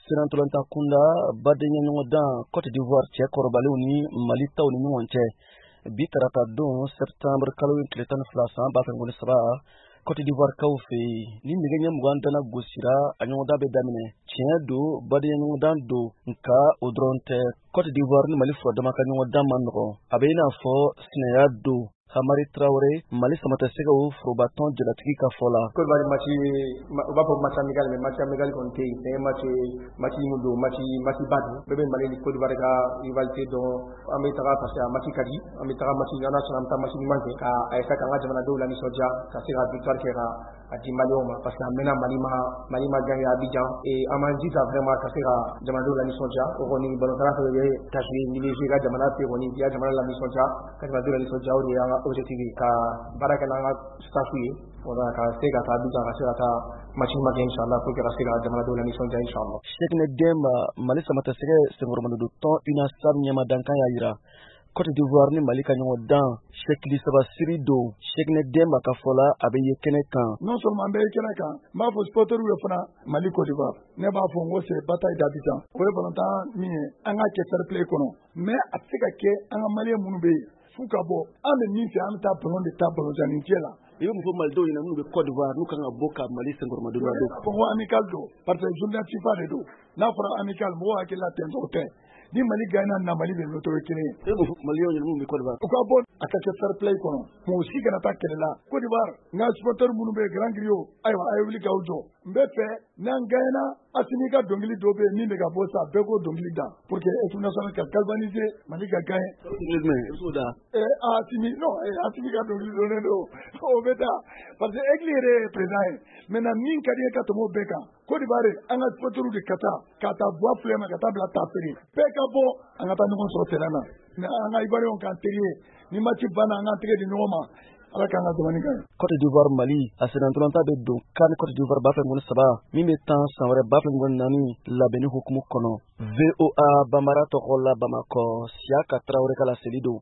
Sinantolanta kunda badenya ɲɔgɔndan Côte d'Ivoire cɛ kɔrɔbalenw ni Mali taw ni ɲɔgɔn cɛ bi tarata don septembre kalo tile 12 san 2013 Côte d'Ivoire kaw fɛ ni nɛgɛ ɲɛ 20 dana gosira a ɲɔgɔndan bɛ daminɛ. Tiɲɛ don badenya ɲɔgɔndan don nka o dɔrɔn tɛ Côte d'Ivoire ni Mali furadama ka ɲɔgɔndan man nɔgɔn. A bɛ i n'a fɔ sinaya don. Hamari Traoré, Mali Samatassegaw Frobaton Jalatigi ka fɔ la. Côte d'Ivoire match u b'a fɔ match amical mais match amical kɔni tɛ yen. C'est match min don match ba don. Bɛɛ bɛ Mali ni Côte d'Ivoire ka rivalité dɔn. An bɛ taga parce que a match ka di. An bɛ taga match ɲana sɔrɔ an bɛ taa match ɲuman kɛ ka essayer k'an ka jamanadenw lanisɔndiya ka se ka victoire kɛ ka a di Malienw ma parce que a mɛnna Mali ma gagné à Abidjan et an m'an jija vraiment ka se ka jamanadenw lanisɔndiya. O kɔni ballon-tan fɛ bɛ kasi ni bɛ jouer ka jamana fɛ kɔni k'i ka jamana lanisɔndiya ka jamanadenw lanisɔndiya o de y'an ka objectif ye ka baara kɛ n'an ka staff ye wala ka se ka taa Abidjan ka se ka taa match ɲuman kɛ inchallah pour que ka se ka jamanadenw lanisɔndiya inchallah. Cheikhne Demba Mali Samatasɛgɛ senkɔrɔmadodo tɔn UNASAM ɲɛmadankan y'a yira Côte d'Ivoire ni Mali ka ɲɔgɔndan Cheikhli Saba Siri don. Cheikhne Demba ka fɔ la a bɛ ye kɛnɛ kan. Non seulement an bɛ ye kɛnɛ kan n b'a fɔ supporters ye fana Mali Côte d'Ivoire ne b'a fɔ n ko c'est bataille d'Abidjan o ye ballon-tan min ye an ka kɛ fair play kɔnɔ mais a tɛ se ka kɛ an ka maliyɛn minnu bɛ yen f'u ka bɔ an bɛ min fɛ an bɛ taa ballon de ta ballon-tannincɛ la. I bɛ mun fɔ Malidenw ɲɛna minnu bɛ Côte d'Ivoire n'u kan ka bɔ ka Mali senkɔrɔmadodo la don. Fɔ n ko amical don parce que journée FIFA de don n'a fɔra amical mɔgɔw hakili la ten tɔ tɛ ni Mali gagné na Mali bɛ n'o ye kelen ye. I bɛ mun fɔ Malidenw ɲɛna minnu bɛ Côte d'Ivoire. U ka bɔ a ka kɛ fair play kɔnɔ mɔgɔ si kana taa kɛlɛ la. Côte d'Ivoire n ka supporters minnu bɛ yen grand griot ayiwa a ye wuli k'aw jɔ n bɛ fɛ n'an gagné na Assimi ka dɔnkili dɔ bɛ yen min bɛ ka bɔ sa bɛɛ k'o dɔnkili da pour que équipe nationale ka galvaniser Mali ka gagné. Assimi ka dɔnkili donnen don o bɛ taa parce que aigle yɛrɛ ye président ye maintenant min ka di ye ka tɛmɛ o bɛɛ kan Côte d'Ivoire an ka supporters de ka taa bɔ filɛ ma ka taa bila taafere bɛɛ ka bɔ an ka taa ɲɔgɔn sɔrɔ terrain na mais an ka Ivoiriens k'an teri ye ni match banna an k'an tɛgɛ di ɲɔgɔn ma ala k'an ka jamana kan. Côte d'Ivoire Mali a senantolanta bɛ don CAN Côte d'Ivoire 2013 min bɛ tan san wɛrɛ 2014 labɛnni hukumu kɔnɔ. VOA Bambara tɔgɔ la Bamakɔ Siaka Traoré ka laseli don.